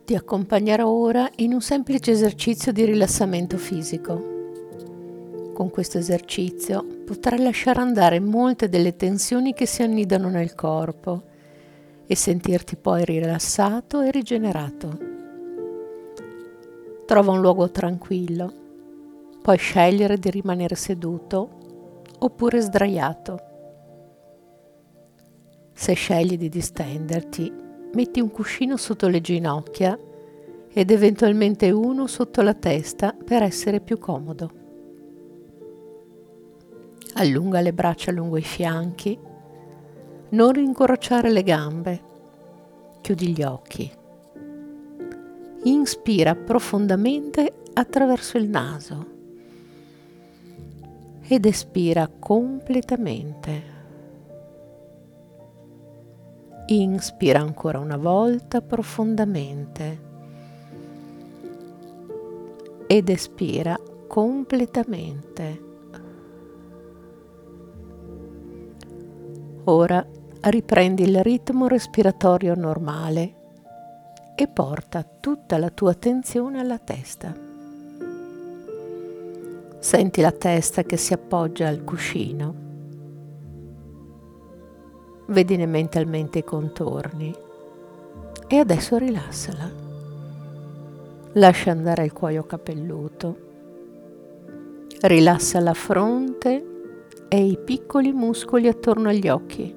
Ti accompagnerò ora in un semplice esercizio di rilassamento fisico. Con questo esercizio potrai lasciare andare molte delle tensioni che si annidano nel corpo e sentirti poi rilassato e rigenerato. Trova un luogo tranquillo, puoi scegliere di rimanere seduto oppure sdraiato. Se scegli di distenderti, metti un cuscino sotto le ginocchia ed eventualmente uno sotto la testa per essere più comodo. Allunga le braccia lungo i fianchi, non rincorciare le gambe, chiudi gli occhi. Inspira profondamente attraverso il naso ed espira completamente. Inspira ancora una volta profondamente ed espira completamente. Ora riprendi il ritmo respiratorio normale e porta tutta la tua attenzione alla testa. Senti la testa che si appoggia al cuscino. Vedine mentalmente i contorni e adesso rilassala. Lascia andare il cuoio capelluto. Rilassa la fronte e i piccoli muscoli attorno agli occhi.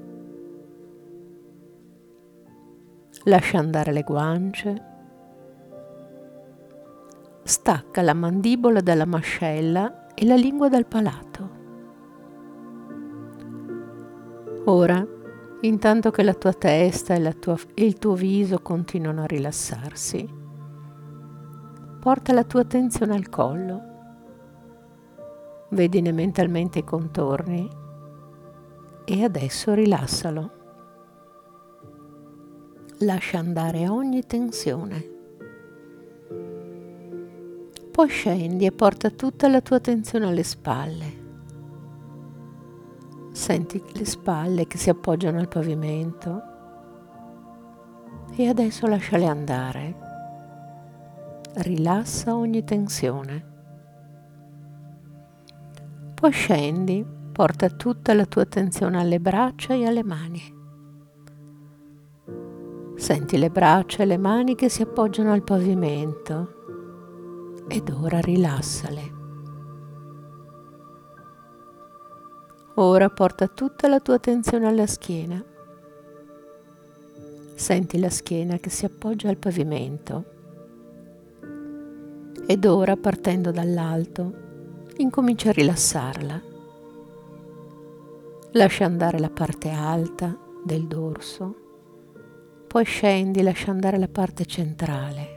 Lascia andare le guance. Stacca la mandibola dalla mascella e la lingua dal palato. Ora, intanto che la tua testa e il tuo viso continuano a rilassarsi, porta la tua attenzione al collo. Vedine mentalmente i contorni e adesso rilassalo. Lascia andare ogni tensione. Poi scendi e porta tutta la tua attenzione alle spalle. Senti le spalle che si appoggiano al pavimento e adesso lasciale andare. Rilassa ogni tensione. Poi scendi, porta tutta la tua attenzione alle braccia e alle mani. Senti le braccia e le mani che si appoggiano al pavimento ed ora rilassale. Ora porta tutta la tua attenzione alla schiena. Senti la schiena che si appoggia al pavimento. Ed ora, partendo dall'alto, incomincia a rilassarla. Lascia andare la parte alta del dorso, poi scendi, lascia andare la parte centrale.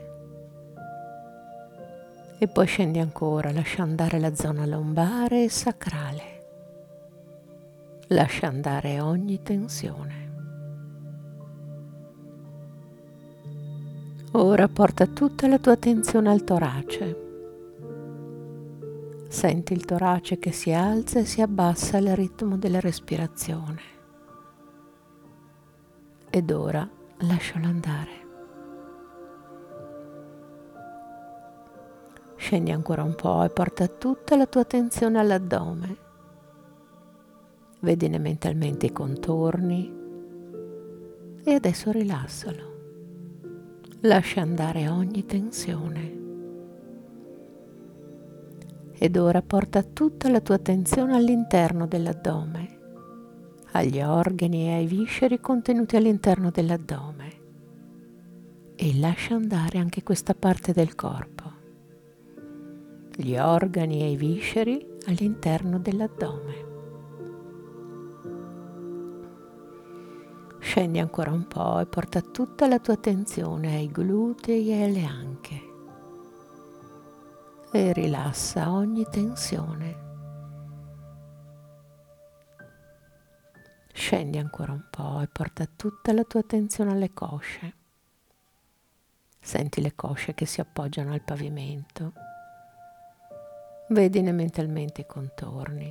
E poi scendi ancora, lascia andare la zona lombare e sacrale. Lascia andare ogni tensione. Ora porta tutta la tua attenzione al torace. Senti il torace che si alza e si abbassa al ritmo della respirazione. Ed ora lascialo andare. Scendi ancora un po' e porta tutta la tua attenzione all'addome. Vedine mentalmente i contorni e adesso rilassalo. Lascia andare ogni tensione. Ed ora porta tutta la tua attenzione all'interno dell'addome, agli organi e ai visceri contenuti all'interno dell'addome. E lascia andare anche questa parte del corpo, gli organi e i visceri all'interno dell'addome. Scendi ancora un po' e porta tutta la tua attenzione ai glutei e alle anche. E rilassa ogni tensione. Scendi ancora un po' e porta tutta la tua attenzione alle cosce. Senti le cosce che si appoggiano al pavimento. Vedine mentalmente i contorni.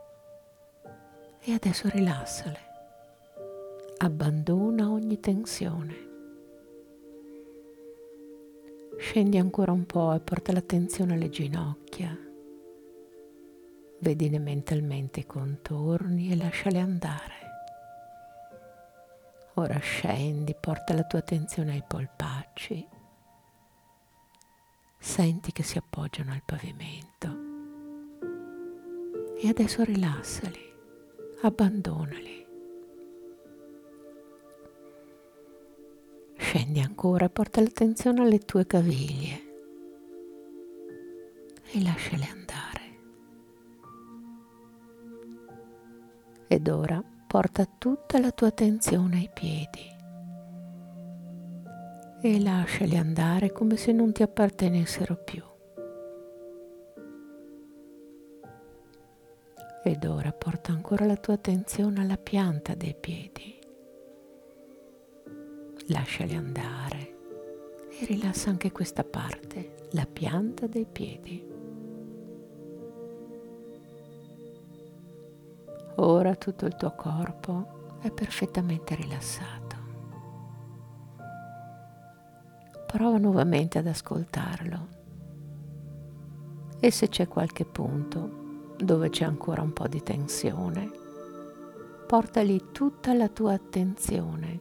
E adesso rilassale. Abbandona ogni tensione. Scendi ancora un po' e porta l'attenzione alle ginocchia. Vedine mentalmente i contorni e lasciali andare. Ora scendi, porta la tua attenzione ai polpacci. Senti che si appoggiano al pavimento. E adesso rilassali, abbandonali. Scendi ancora, porta l'attenzione alle tue caviglie e lasciale andare. Ed ora porta tutta la tua attenzione ai piedi e lasciali andare come se non ti appartenessero più. Ed ora porta ancora la tua attenzione alla pianta dei piedi. Lasciali andare e rilassa anche questa parte, la pianta dei piedi. Ora tutto il tuo corpo è perfettamente rilassato. Prova nuovamente ad ascoltarlo e se c'è qualche punto dove c'è ancora un po' di tensione, porta lì tutta la tua attenzione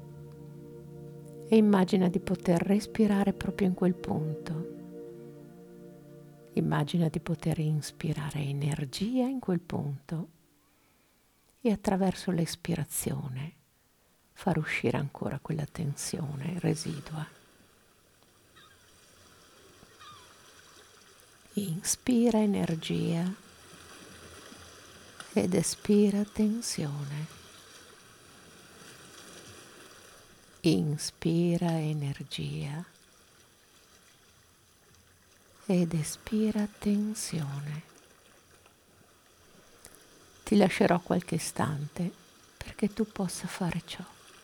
e immagina di poter respirare proprio in quel punto. Immagina di poter inspirare energia in quel punto e attraverso l'espirazione far uscire ancora quella tensione residua. Inspira energia ed espira tensione. Inspira energia ed espira tensione. Ti lascerò qualche istante perché tu possa fare ciò.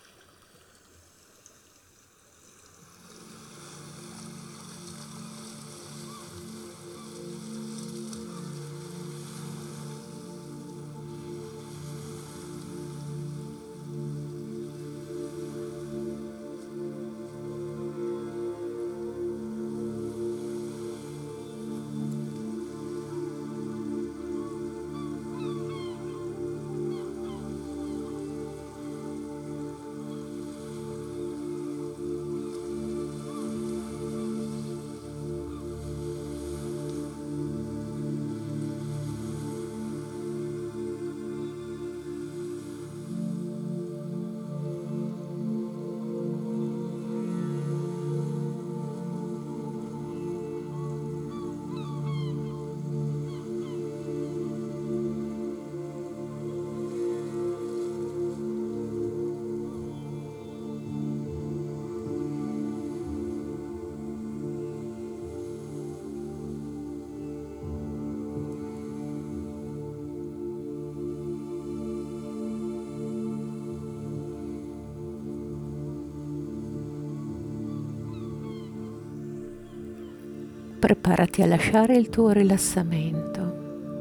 Preparati a lasciare il tuo rilassamento.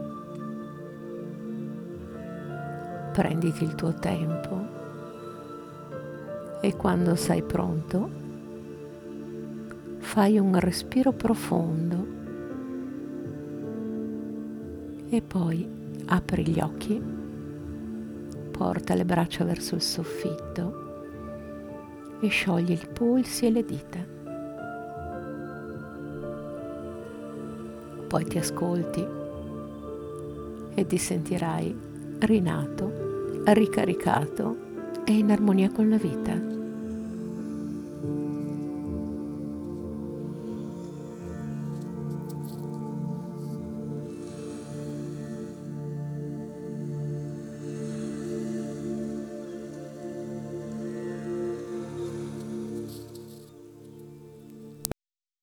Prenditi il tuo tempo e quando sei pronto fai un respiro profondo e poi apri gli occhi, porta le braccia verso il soffitto e sciogli i polsi e le dita. Poi ti ascolti e ti sentirai rinato, ricaricato e in armonia con la vita.